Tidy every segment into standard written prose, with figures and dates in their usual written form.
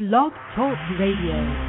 Blog Talk Radio.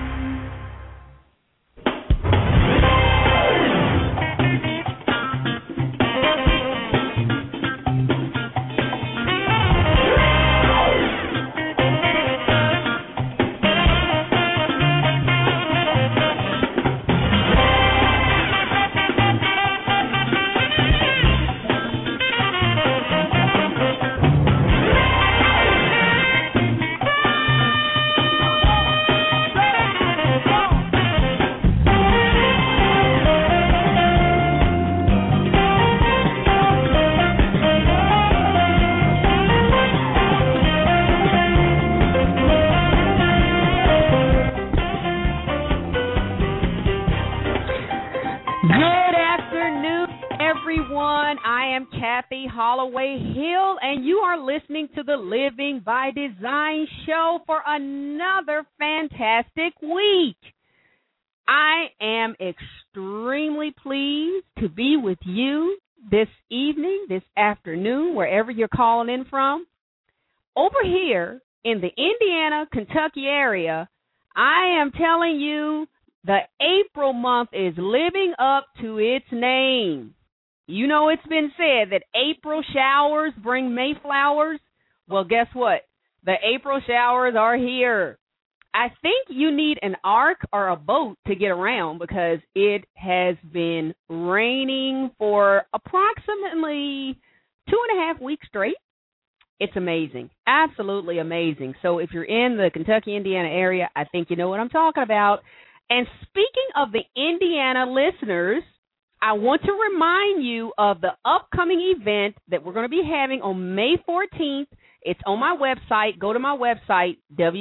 Hill, and you are listening to the Living by Design show for another fantastic week. I am extremely pleased to be with you this evening, this afternoon, wherever you're calling in from. Over here in the Indiana, Kentucky area, I am telling you the April month is living up to its name. You know, it's been said that April showers bring May flowers. Well, guess what? The April showers are here. I think you need an ark or a boat to get around because it has been raining for approximately 2.5 weeks straight. It's amazing. Absolutely amazing. So if you're in the Kentucky, Indiana area, I think you know what I'm talking about. And speaking of the Indiana listeners, I want to remind you of the upcoming event that we're going to be having on May 14th. It's on my website. Go to my website,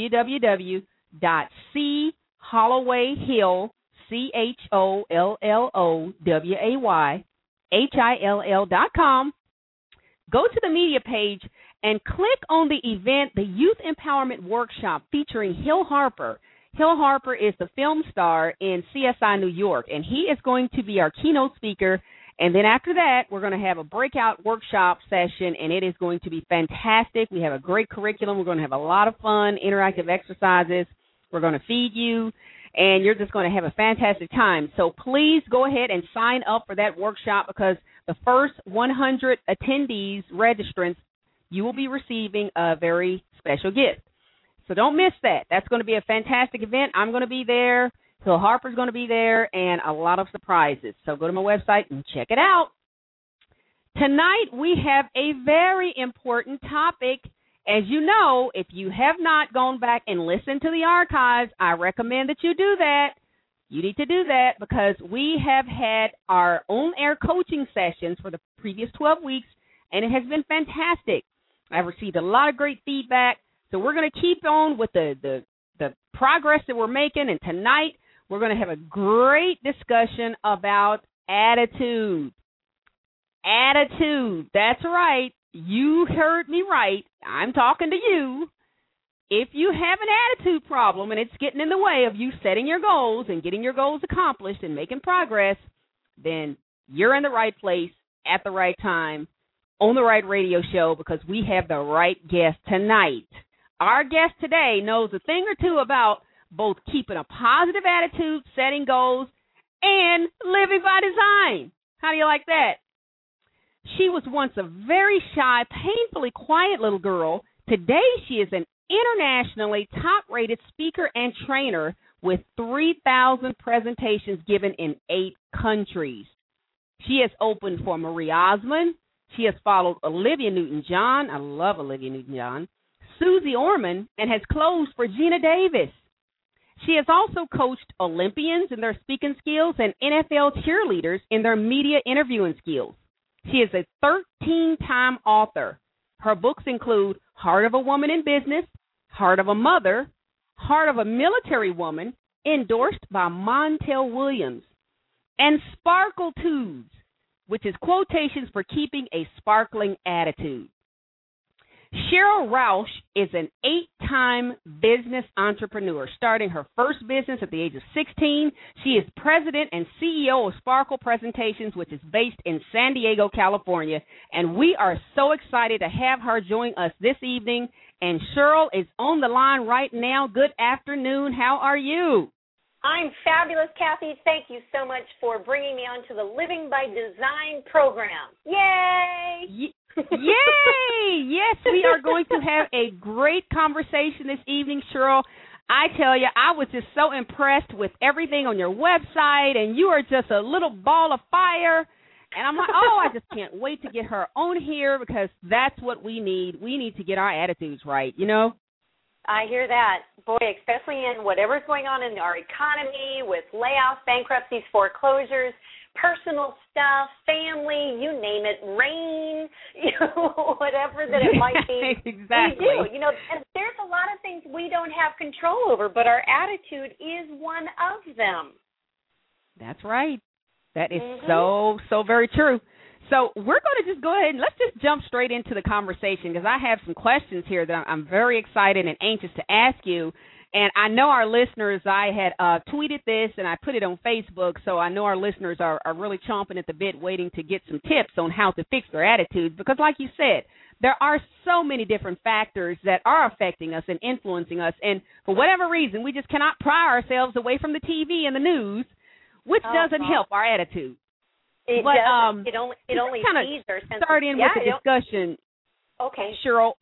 www.chollowayhill, CHOLLOWAYHILL.com. Go to the media page and click on the event, the Youth Empowerment Workshop featuring Hill Harper. Hill Harper is the film star in CSI New York, and he is going to be our keynote speaker. And then after that, we're going to have a breakout workshop session, and it is going to be fantastic. We have a great curriculum. We're going to have a lot of fun, interactive exercises. We're going to feed you, and you're just going to have a fantastic time. So please go ahead and sign up for that workshop because the first 100 attendees, registrants, you will be receiving a very special gift. So don't miss that. That's going to be a fantastic event. I'm going to be there. Hill Harper's going to be there, and a lot of surprises. So go to my website and check it out. Tonight we have a very important topic. As you know, if you have not gone back and listened to the archives, I recommend that you do that. You need to do that because we have had our on-air coaching sessions for the previous 12 weeks, and it has been fantastic. I've received a lot of great feedback. So we're going to keep on with the progress that we're making, and tonight we're going to have a great discussion about attitude. Attitude, that's right. You heard me right. I'm talking to you. If you have an attitude problem and it's getting in the way of you setting your goals and getting your goals accomplished and making progress, then you're in the right place at the right time on the right radio show because we have the right guest tonight. Our guest today knows a thing or two about both keeping a positive attitude, setting goals, and living by design. How do you like that? She was once a very shy, painfully quiet little girl. Today she is an internationally top-rated speaker and trainer with 3,000 presentations given in 8 countries. She has opened for Marie Osmond. She has followed Olivia Newton-John. I love Olivia Newton-John. Susie Orman, and has closed for Gina Davis. She has also coached Olympians in their speaking skills and NFL cheerleaders in their media interviewing skills. She is a 13-time author. Her books include Heart of a Woman in Business, Heart of a Mother, Heart of a Military Woman, endorsed by Montel Williams, and Sparkletudes, which is quotations for keeping a sparkling attitude. Cheryl Rausch is an 8-time business entrepreneur, starting her first business at the age of 16. She is president and CEO of Sparkle Presentations, which is based in San Diego, California. And we are so excited to have her join us this evening. And Cheryl is on the line right now. Good afternoon. How are you? I'm fabulous, Kathy. Thank you so much for bringing me on to the Living by Design program. Yay! Yay! Yes, we are going to have a great conversation this evening, Cheryl. I tell you, I was just so impressed with everything on your website, and you are just a little ball of fire. And I'm like, I just can't wait to get her on here because that's what we need. We need to get our attitudes right, you know? I hear that. Boy, especially in whatever's going on in our economy with layoffs, bankruptcies, foreclosures, personal stuff, family, you name it, rain, whatever that it might be. Exactly. We do. And there's a lot of things we don't have control over, but our attitude is one of them. That's right. That is so very true. So we're going to just go ahead and let's just jump straight into the conversation because I have some questions here that I'm very excited and anxious to ask you. And I know our listeners, I had tweeted this and I put it on Facebook, so I know our listeners are really chomping at the bit waiting to get some tips on how to fix their attitudes because like you said, there are so many different factors that are affecting us and influencing us. And for whatever reason, we just cannot pry ourselves away from the TV and the news, which doesn't help our attitude. It doesn't. It only feeds our sense. Start in with the discussion. Okay. Cheryl,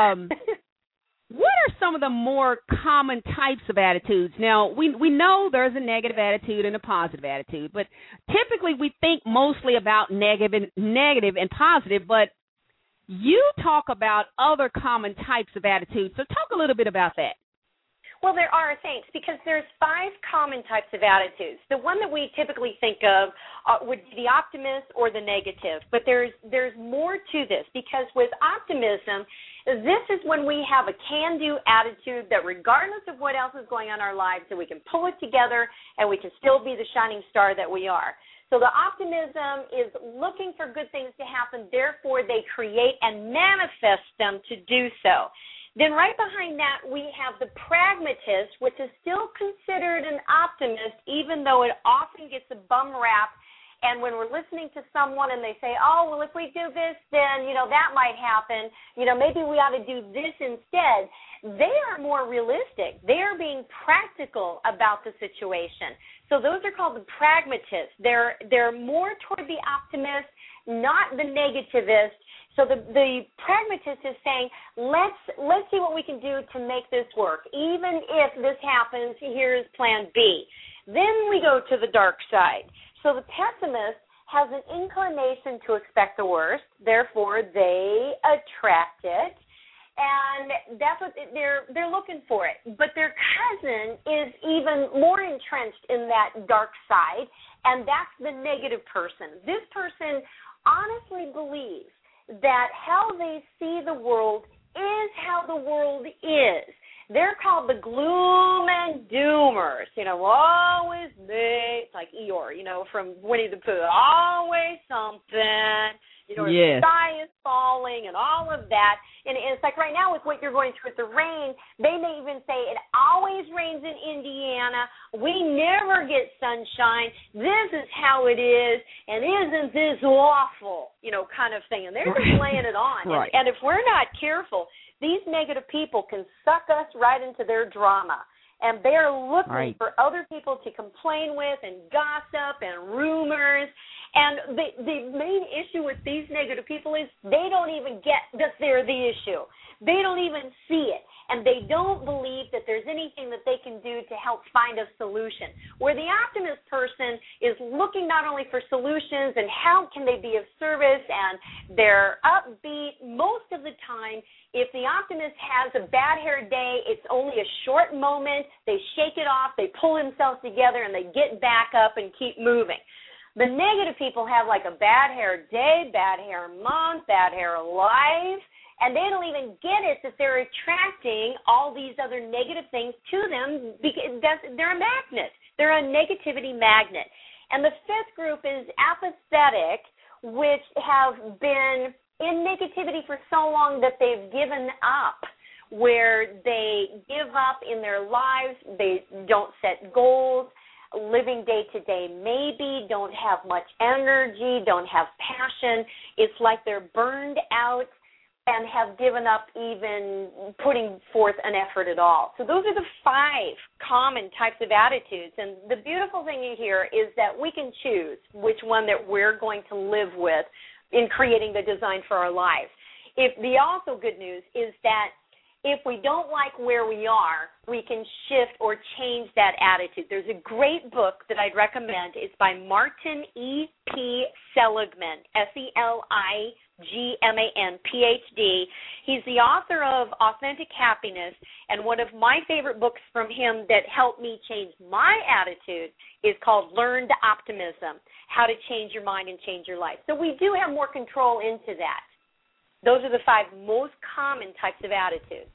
what are some of the more common types of attitudes? Now, we know there's a negative attitude and a positive attitude, but typically we think mostly about negative and positive, but you talk about other common types of attitudes. So talk a little bit about that. Well, there are, thanks, because there's 5 common types of attitudes. The one that we typically think of would be the optimist or the negative, but there's more to this because with optimism, this is when we have a can-do attitude that regardless of what else is going on in our lives, that we can pull it together and we can still be the shining star that we are. So the optimism is looking for good things to happen, therefore they create and manifest them to do so. Then right behind that, we have the pragmatist, which is still considered an optimist, even though it often gets a bum rap. And when we're listening to someone and they say, oh, well, if we do this, then, that might happen. Maybe we ought to do this instead. They are more realistic. They are being practical about the situation. So those are called the pragmatists. They're more toward the optimist, not the negativist. So the pragmatist is saying, let's see what we can do to make this work. Even if this happens, here's plan B. Then we go to the dark side. So the pessimist has an inclination to expect the worst, therefore they attract it, and that's what they're looking for it. But their cousin is even more entrenched in that dark side, and that's the negative person. This person honestly believes that how they see the world is how the world is. They're called the gloom and doomers. Always me. It's like Eeyore, from Winnie the Pooh. Always something. The sky is falling and all of that. And it's like right now with what you're going through with the rain, they may even say it always rains in Indiana. We never get sunshine. This is how it is. And isn't this awful? Kind of thing. And they're just laying it on. Right. And if we're not careful, these negative people can suck us right into their drama. And they're looking for other people to complain with and gossip and rumors. And the main issue with these negative people is they don't even get that they're the issue. They don't even see it. And they don't believe that there's anything that they can do to help find a solution. Where the optimist person is looking not only for solutions and how can they be of service, and they're upbeat most of the time. If the optimist has a bad hair day, it's only a short moment. They shake it off, they pull themselves together, and they get back up and keep moving. The negative people have like a bad hair day, bad hair month, bad hair life, and they don't even get it that they're attracting all these other negative things to them because they're a magnet. They're a negativity magnet. And the fifth group is apathetic, which have been in negativity for so long that they've given up, where they give up in their lives, they don't set goals, living day to day maybe, don't have much energy, don't have passion. It's like they're burned out and have given up even putting forth an effort at all. So those are the 5 common types of attitudes. And the beautiful thing here is that we can choose which one that we're going to live with in creating the design for our lives. The also good news is that if we don't like where we are, we can shift or change that attitude. There's a great book that I'd recommend. It's by Martin E.P. Seligman, Seligman, Ph.D. He's the author of Authentic Happiness, and one of my favorite books from him that helped me change my attitude is called Learned Optimism, How to Change Your Mind and Change Your Life. So we do have more control into that. Those are the 5 most common types of attitudes.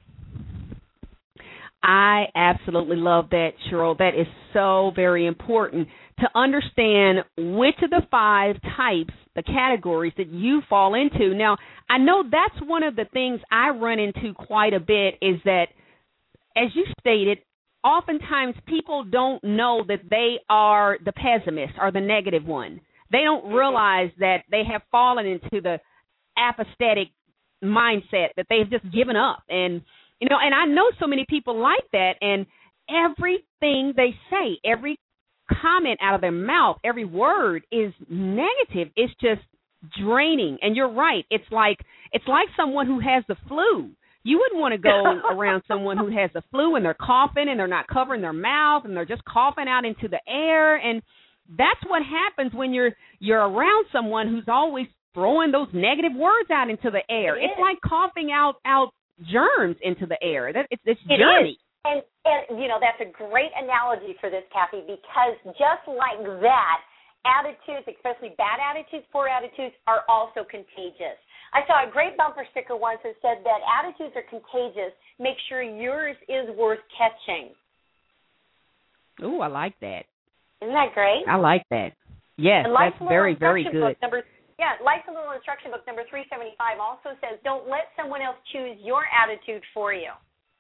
I absolutely love that, Cheryl. That is so very important to understand which of the 5 types, the categories that you fall into. Now, I know that's one of the things I run into quite a bit is that, as you stated, oftentimes people don't know that they are the pessimist or the negative one. They don't realize that they have fallen into the apathetic mindset, that they've just given up. And and I know so many people like that, and everything they say, every comment out of their mouth, every word is negative. It's just draining. And you're right. It's like someone who has the flu. You wouldn't want to go around someone who has the flu and they're coughing and they're not covering their mouth and they're just coughing out into the air. And that's what happens when you're around someone who's always throwing those negative words out into the air. It's like coughing out germs into the air. It's germy. And that's a great analogy for this, Kathy, because just like that, attitudes, especially bad attitudes, poor attitudes, are also contagious. I saw a great bumper sticker once that said that attitudes are contagious. Make sure yours is worth catching. Ooh, I like that. Isn't that great? I like that. Yes, that's very, very good. Life's a Little Instruction Book number 375 also says, don't let someone else choose your attitude for you.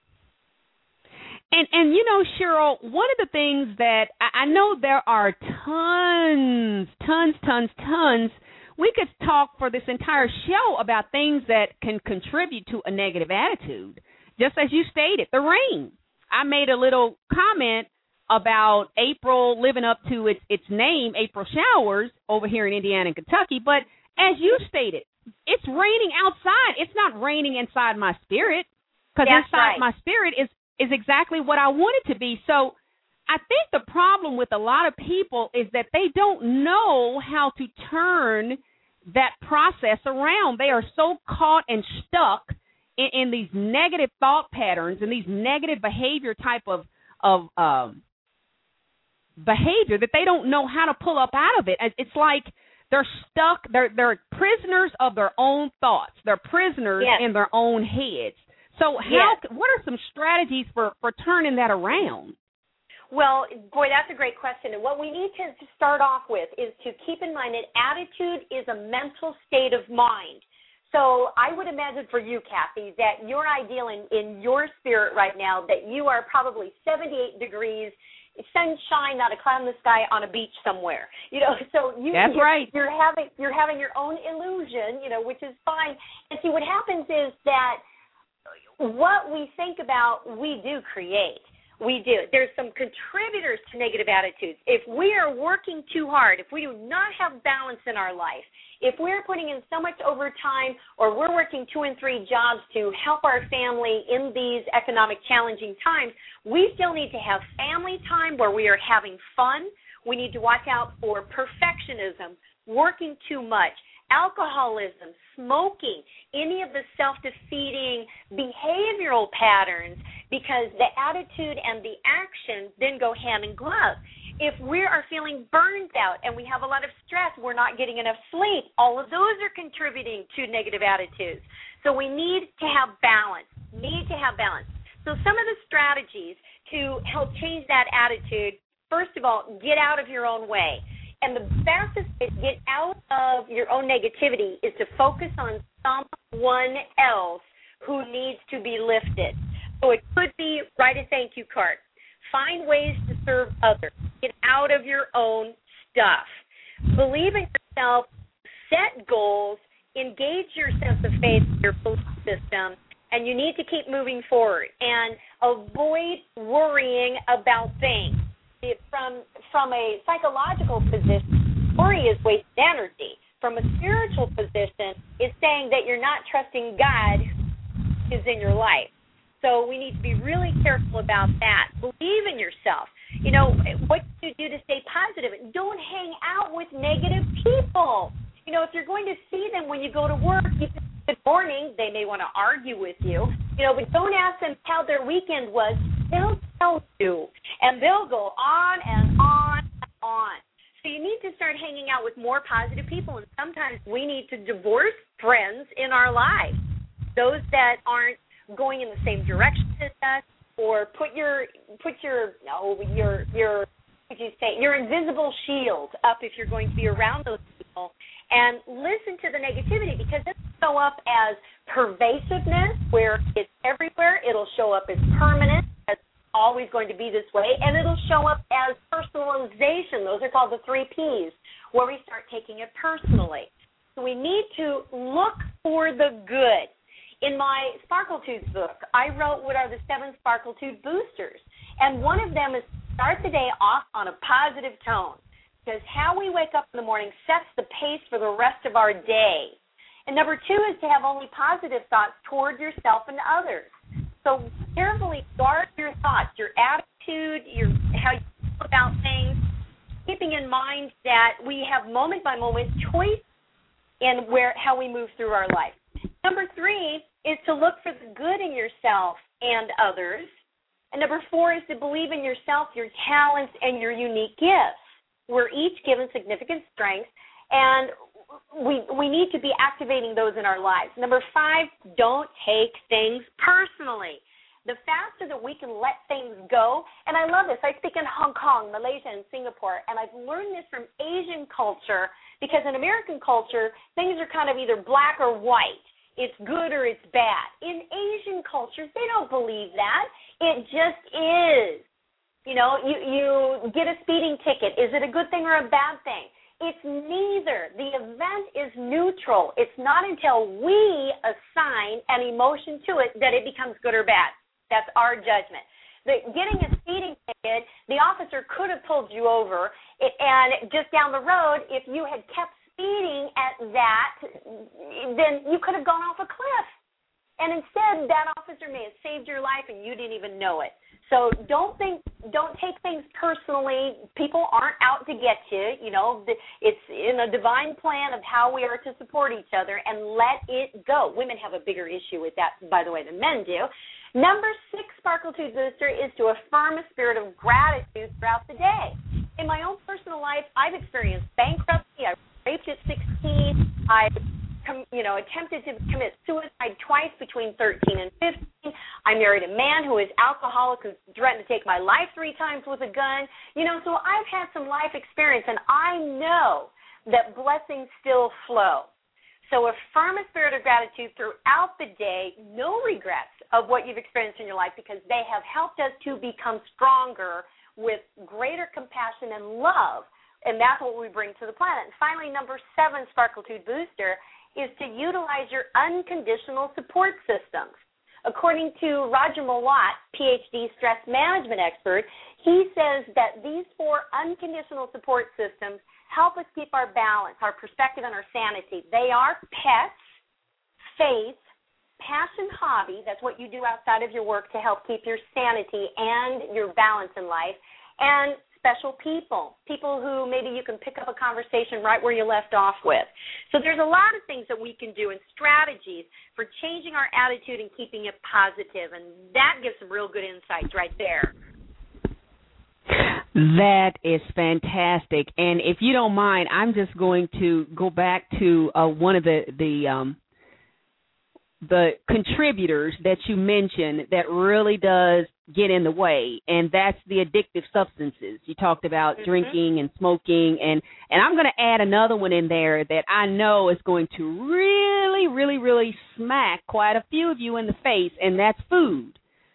And Cheryl, one of the things that I know there are tons. We could talk for this entire show about things that can contribute to a negative attitude. Just as you stated, the rain. I made a little comment about April living up to its name, April showers, over here in Indiana and Kentucky. But as you stated, it's raining outside. It's not raining inside my spirit, because inside my spirit is exactly what I want it to be. So I think the problem with a lot of people is that they don't know how to turn that process around. They are so caught and stuck in these negative thought patterns and these negative behavior type of behavior that they don't know how to pull up out of it. It's like they're stuck. They're prisoners of their own thoughts. They're prisoners in their own heads. So what are some strategies for turning that around? Well, boy, that's a great question. And what we need to start off with is to keep in mind that attitude is a mental state of mind. So I would imagine for you, Kathy, that your ideal in your spirit right now, that you are probably 78 degrees, sunshine, not a cloud in the sky, on a beach somewhere. So that's right. You're having your own illusion, which is fine. And see, what happens is that what we think about, we do create. We do. There's some contributors to negative attitudes. If we are working too hard, if we do not have balance in our life, if we're putting in so much overtime or we're working 2 and 3 jobs to help our family in these economic challenging times, we still need to have family time where we are having fun. We need to watch out for perfectionism, working too much, alcoholism, smoking, any of the self-defeating behavioral patterns, because the attitude and the action then go hand in glove. If we are feeling burned out and we have a lot of stress, we're not getting enough sleep, all of those are contributing to negative attitudes. So we need to have balance, So some of the strategies to help change that attitude, first of all, get out of your own way. And the fastest way to get out of your own negativity is to focus on someone else who needs to be lifted. So it could be write a thank you card. Find ways to serve others. Get out of your own stuff. Believe in yourself. Set goals. Engage your sense of faith, your belief system, and you need to keep moving forward and avoid worrying about things. From a psychological position, worry is wasted energy. From a spiritual position, it's saying that you're not trusting God is in your life. So we need to be really careful about that. Believe in yourself. You know, what do you do to stay positive? Don't hang out with negative people. You know, if you're going to see them when you go to work, you can say good morning. They may want to argue with you. You know, but don't ask them how their weekend was. They'll tell you. And they'll go on and on and on. So you need to start hanging out with more positive people. And sometimes we need to divorce friends in our lives. Those that aren't going in the same direction as us, or put your invisible shield up if you're going to be around those people, and listen to the negativity, because it will show up as pervasiveness, where it's everywhere. It'll show up as permanent, as always going to be this way, and it'll show up as personalization. Those are called the 3 Ps, where we start taking it personally. So we need to look for the good. In my Sparkle Tooth book, I wrote what are the 7 Sparkle Tooth boosters. And one of them is start the day off on a positive tone, because how we wake up in the morning sets the pace for the rest of our day. And number 2 is to have only positive thoughts toward yourself and others. So carefully guard your thoughts, your attitude, how you feel about things, keeping in mind that we have moment-by-moment choice in how we move through our life. Number 3 is to look for the good in yourself and others. And number 4 is to believe in yourself, your talents, and your unique gifts. We're each given significant strengths, and we need to be activating those in our lives. Number 5, don't take things personally. The faster that we can let things go, and I love this. I speak in Hong Kong, Malaysia, and Singapore, and I've learned this from Asian culture, because in American culture, things are kind of either black or white. It's good or it's bad. In Asian cultures, they don't believe that. It just is. You know, you get a speeding ticket. Is it a good thing or a bad thing? It's neither. The event is neutral. It's not until we assign an emotion to it that it becomes good or bad. That's our judgment. Getting a speeding ticket, the officer could have pulled you over, and just down the road, if you had kept speeding at that, then you could have gone off a cliff. And instead, that officer may have saved your life and you didn't even know it. So don't take things personally. People aren't out to get you. You know, it's in a divine plan of how we are to support each other, and let it go. Women have a bigger issue with that, by the way, than men do. Number 6 Sparkle Tooth booster is to affirm a spirit of gratitude throughout the day. In my own personal life, I've experienced bankruptcy. I raped at 16. I attempted to commit suicide twice between 13 and 15. I married a man who is alcoholic, who threatened to take my life 3 times with a gun. You know, so I've had some life experience, and I know that blessings still flow. So affirm a spirit of gratitude throughout the day, no regrets of what you've experienced in your life, because they have helped us to become stronger with greater compassion and love, and that's what we bring to the planet. And finally, number 7 Sparkle Tooth booster is to utilize your unconditional support systems. According to Roger Mawat, PhD stress management expert, he says that these 4 unconditional support systems help us keep our balance, our perspective, and our sanity. They are pets, faith, passion, hobby. That's what you do outside of your work to help keep your sanity and your balance in life. And special people who maybe you can pick up a conversation right where you left off with. So there's a lot of things that we can do and strategies for changing our attitude and keeping it positive, and that gives some real good insights right there. That is fantastic. And if you don't mind, I'm just going to go back to one of the contributors that you mentioned that really does get in the way, and that's the addictive substances. You talked about drinking and smoking, and I'm going to add another one in there that I know is going to really, really, really smack quite a few of you in the face, and that's food.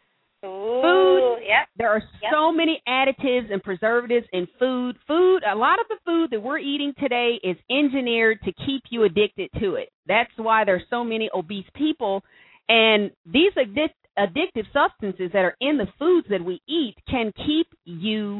Food. Yep. There are so many additives and preservatives in food. A lot of the food that we're eating today is engineered to keep you addicted to it. That's why there's so many obese people. And these addictive substances that are in the foods that we eat can keep you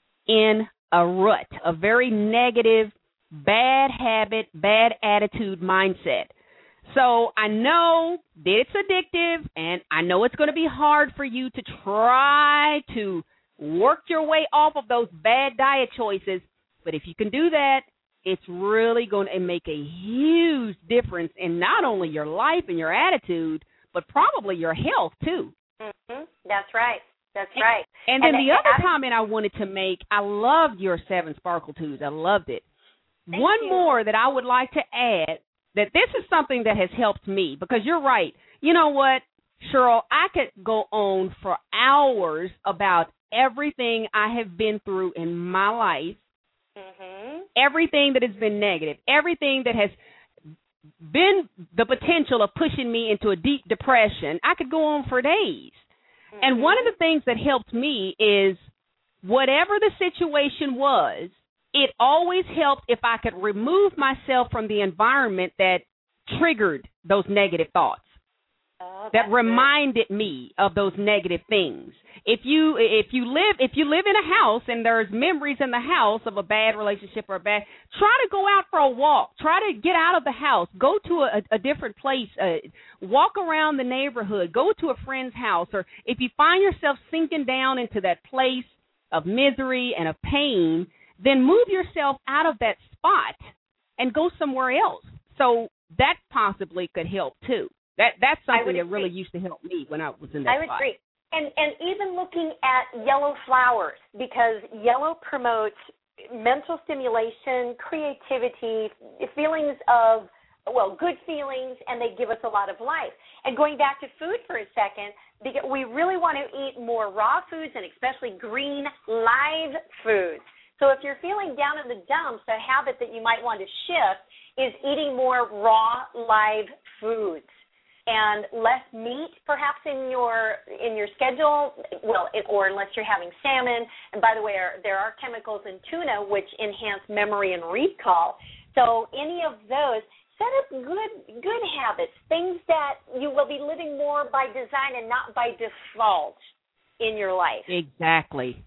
in a rut, a very negative, bad habit, bad attitude mindset. So I know that it's addictive, and I know it's going to be hard for you to try to work your way off of those bad diet choices. But if you can do that, it's really going to make a huge difference in not only your life and your attitude, but probably your health, too. That's right. That's right. And then the other comment I wanted to make, I loved your 7 Sparkle Tubes. I loved it. One more that I would like to add, that this is something that has helped me, because you're right. You know what, Cheryl, I could go on for hours about everything I have been through in my life, everything that has been negative, everything that has been the potential of pushing me into a deep depression. I could go on for days. And one of the things that helped me is whatever the situation was, it always helped if I could remove myself from the environment that triggered those negative thoughts, that reminded me of those negative things. If you live in a house and there's memories in the house of a bad relationship or try to go out for a walk. Try to get out of the house. Go to a different place. Walk around the neighborhood. Go to a friend's house. Or if you find yourself sinking down into that place of misery and of pain, then move yourself out of that spot and go somewhere else. So that possibly could help too. That's something that really used to help me when I was in that spot. I would agree. And even looking at yellow flowers, because yellow promotes mental stimulation, creativity, feelings of, good feelings, and they give us a lot of life. And going back to food for a second, because we really want to eat more raw foods and especially green, live foods. So if you're feeling down in the dumps, a habit that you might want to shift is eating more raw, live foods and less meat, perhaps in your schedule. Or unless you're having salmon. And by the way, there are chemicals in tuna which enhance memory and recall. So any of those, set up good habits, things that you will be living more by design and not by default in your life. Exactly.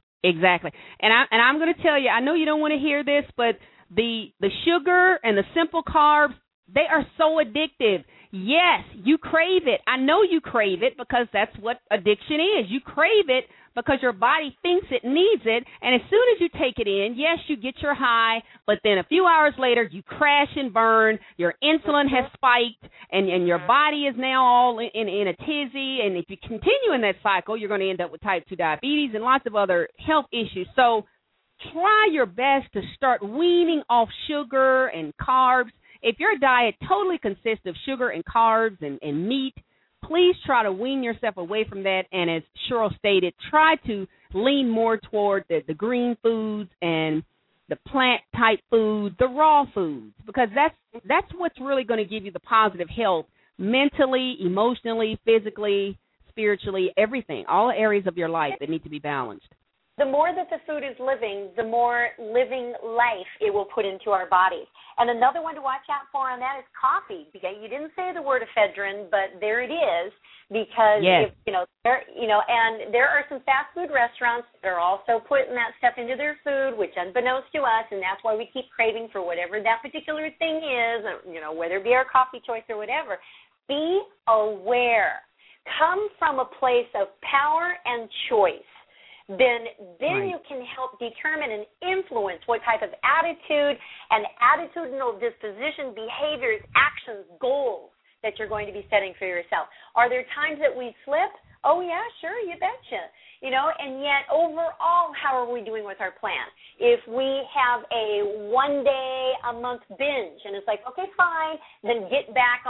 And I'm going to tell you, I know you don't want to hear this, but the sugar and the simple carbs, they are so addictive. Yes, you crave it. I know you crave it because that's what addiction is. You crave it because your body thinks it needs it, and as soon as you take it in, yes, you get your high, but then a few hours later, you crash and burn, your insulin has spiked, and your body is now all in a tizzy, and if you continue in that cycle, you're going to end up with type 2 diabetes and lots of other health issues. So try your best to start weaning off sugar and carbs. If your diet totally consists of sugar and carbs and meat, please try to wean yourself away from that. And as Cheryl stated, try to lean more toward the green foods and the plant-type foods, the raw foods, because that's what's really going to give you the positive health mentally, emotionally, physically, spiritually, everything, all areas of your life that need to be balanced. The more that the food is living, the more living life it will put into our bodies. And another one to watch out for on that is coffee. Because you didn't say the word ephedrine, but there it is. Because and there are some fast food restaurants that are also putting that stuff into their food, which unbeknownst to us, and that's why we keep craving for whatever that particular thing is, whether it be our coffee choice or whatever. Be aware. Come from a place of power and choice. Then right. You can help determine and influence what type of attitude and attitudinal disposition, behaviors, actions, goals that you're going to be setting for yourself. Are there times that we slip? Oh, yeah, sure, you betcha. And yet overall, how are we doing with our plan? If we have a one-day-a-month binge and it's like, okay, fine, then get back on it.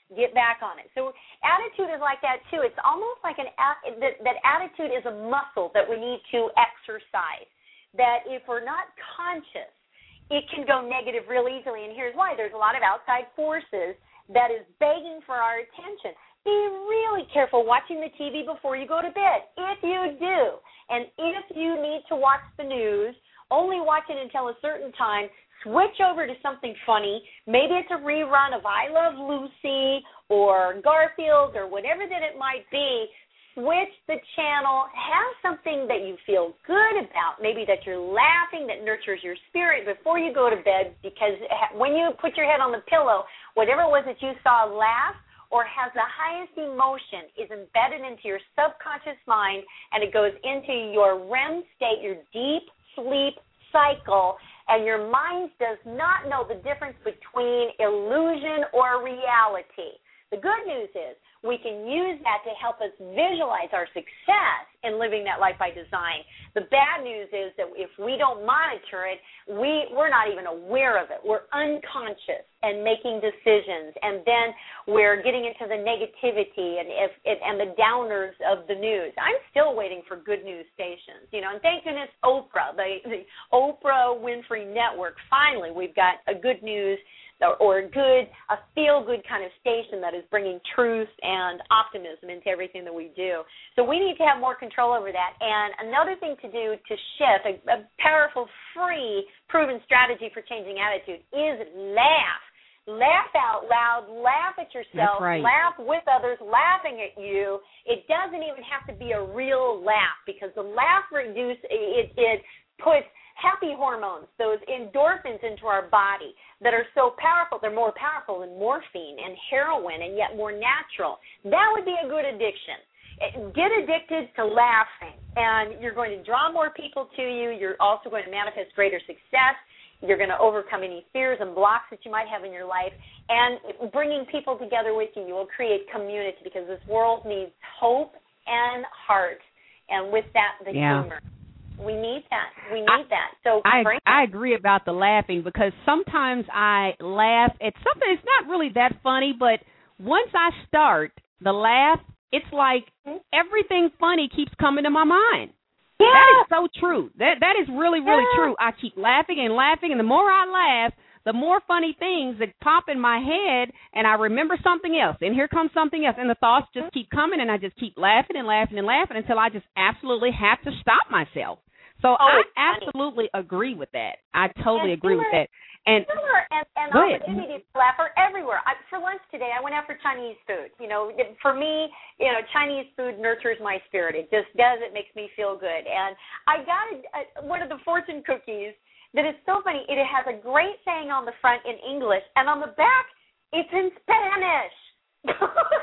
Get back on it. So attitude is like that too. It's almost like that attitude is a muscle that we need to exercise. That if we're not conscious, it can go negative real easily. And here's why. There's a lot of outside forces that is begging for our attention. Be really careful watching the TV before you go to bed, if you do. And if you need to watch the news, only watch it until a certain time. Switch over to something funny. Maybe it's a rerun of I Love Lucy or Garfield or whatever that it might be. Switch the channel. Have something that you feel good about, maybe that you're laughing, that nurtures your spirit before you go to bed, because when you put your head on the pillow, whatever it was that you saw laugh or has the highest emotion is embedded into your subconscious mind, and it goes into your REM state, your deep sleep cycle, and your mind does not know the difference between illusion or reality. The good news is we can use that to help us visualize our success in living that life by design. The bad news is that if we don't monitor it, we're not even aware of it. We're unconscious and making decisions, and then we're getting into the negativity and the downers of the news. I'm still waiting for good news stations, and thank goodness Oprah, the Oprah Winfrey Network, finally we've got a good news or a feel-good kind of station that is bringing truth and optimism into everything that we do. So we need to have more control over that. And another thing to do to shift, a powerful, free, proven strategy for changing attitude is laugh. Laugh out loud, laugh at yourself, That's right. Laugh with others, laughing at you. It doesn't even have to be a real laugh, because the laugh it puts happy hormones, those endorphins into our body that are so powerful. They're more powerful than morphine and heroin, and yet more natural. That would be a good addiction. Get addicted to laughing, and you're going to draw more people to you. You're also going to manifest greater success. You're going to overcome any fears and blocks that you might have in your life, and bringing people together with you. You will create community, because this world needs hope and heart, and with that, the humor. We need that. We need that. So I agree about the laughing, because sometimes I laugh at something that's not really that funny, but once I start the laugh, it's like everything funny keeps coming to my mind. Yeah. That is so true. That is really, really true. I keep laughing and laughing, and the more I laugh, the more funny things that pop in my head, and I remember something else, and here comes something else, and the thoughts just keep coming, and I just keep laughing and laughing and laughing until I just absolutely have to stop myself. So I absolutely agree with that. I totally agree with that. And opportunities to laugh are everywhere. For lunch today, I went out for Chinese food. For me, Chinese food nurtures my spirit. It just does. It makes me feel good. And I got one of the fortune cookies that is so funny. It has a great saying on the front in English, and on the back, it's in Spanish.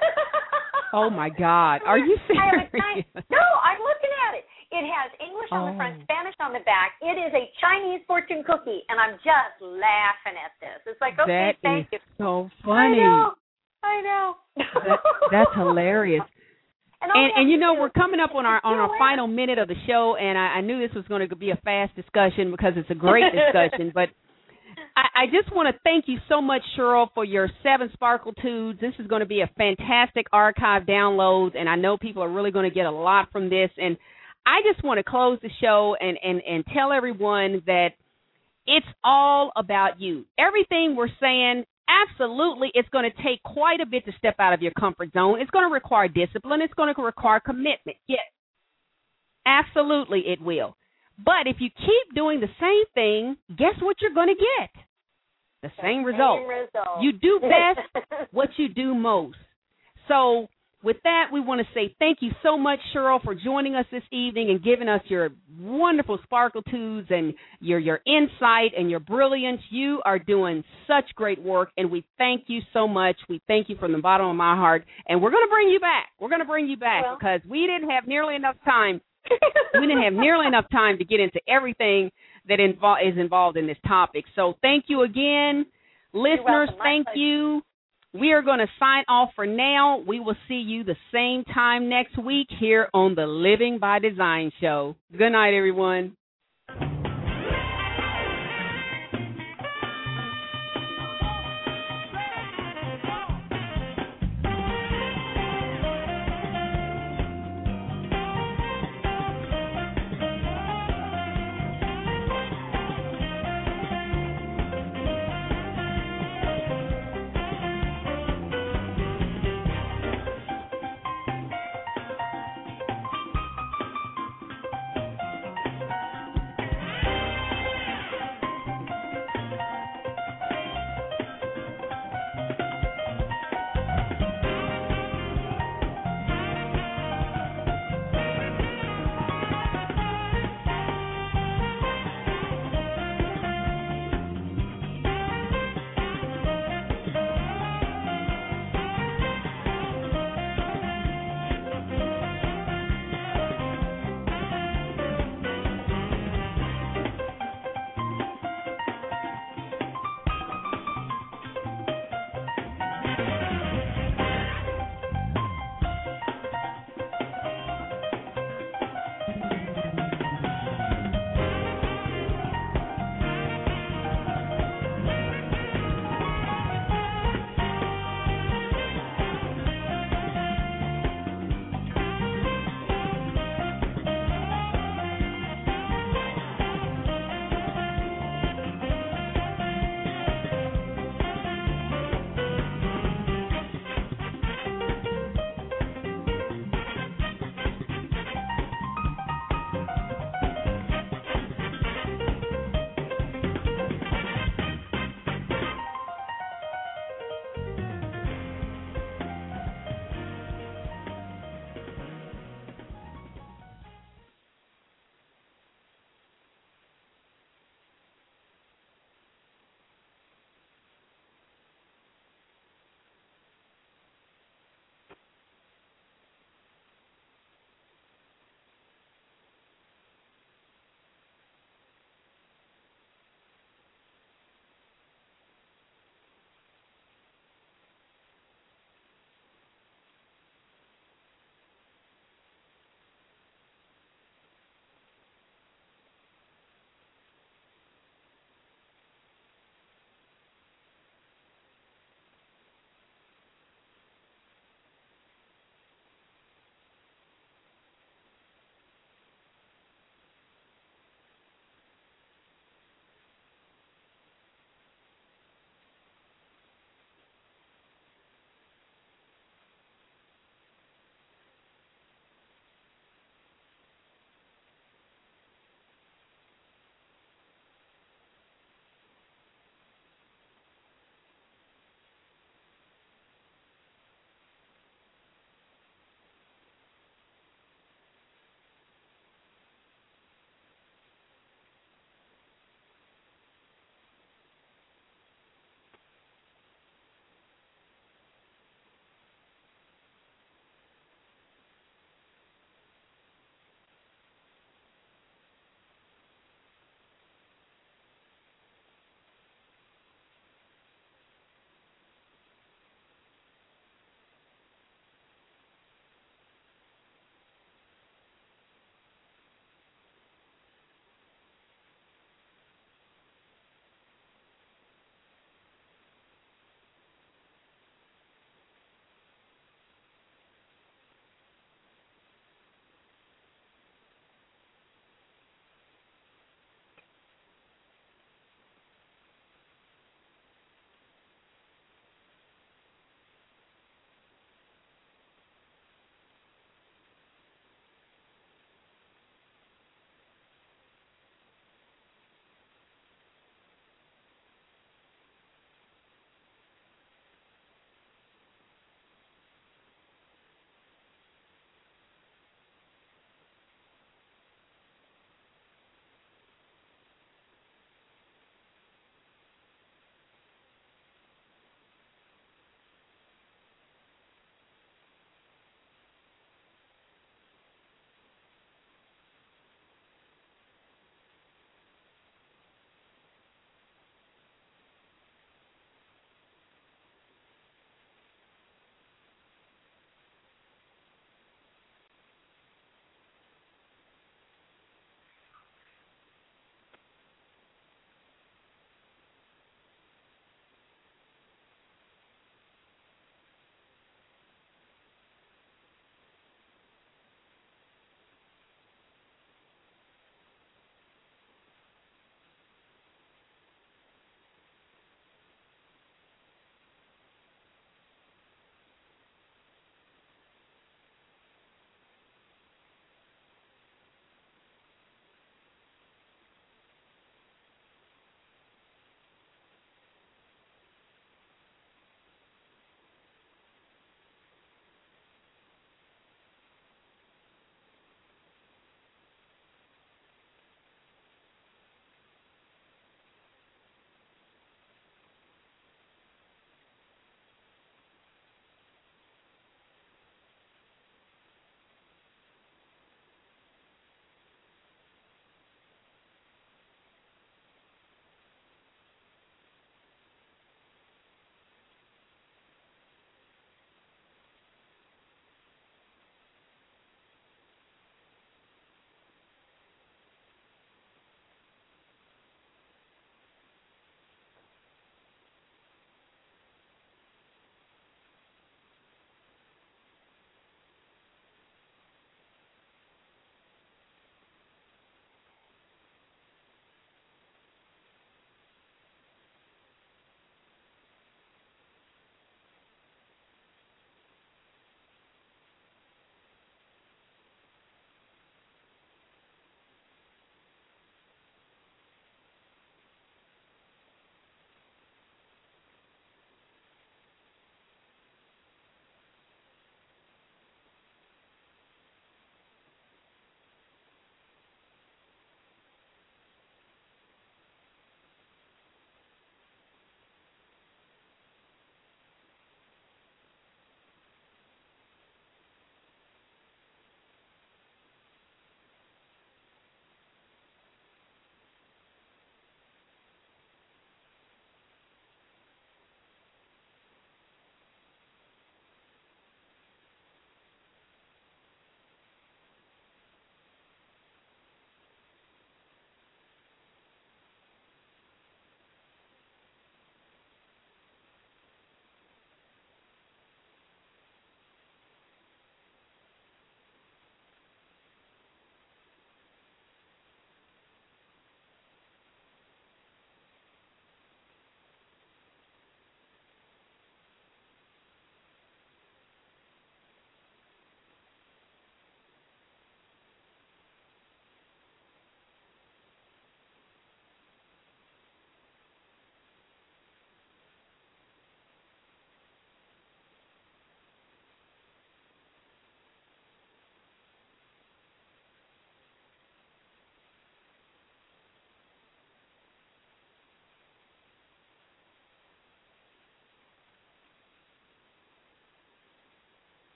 Oh, my God. Are you serious? No, I'm looking at it. It has English on the front, Spanish on the back. It is a Chinese fortune cookie, and I'm just laughing at this. It's like, okay, thank you. So funny. I know. That's hilarious. And we're coming up on our final minute of the show, and I knew this was going to be a fast discussion because it's a great discussion, but I just want to thank you so much, Cheryl, for your 7 Sparkletudes. This is going to be a fantastic archive download, and I know people are really going to get a lot from this. And I just want to close the show and tell everyone that it's all about you. Everything we're saying, absolutely, it's going to take quite a bit to step out of your comfort zone. It's going to require discipline. It's going to require commitment. Yes, absolutely it will. But if you keep doing the same thing, guess what you're going to get? The same result. You do best what you do most. So with that, we want to say thank you so much, Cheryl, for joining us this evening and giving us your wonderful Sparkletudes and your insight and your brilliance. You are doing such great work, and we thank you so much. We thank you from the bottom of my heart, and we're going to bring you back. We're going to bring you back because we didn't have nearly enough time. We didn't have nearly enough time to get into everything that is involved in this topic. So thank you again. Listeners, thank you. We are going to sign off for now. We will see you the same time next week here on the Living by Design show. Good night, everyone.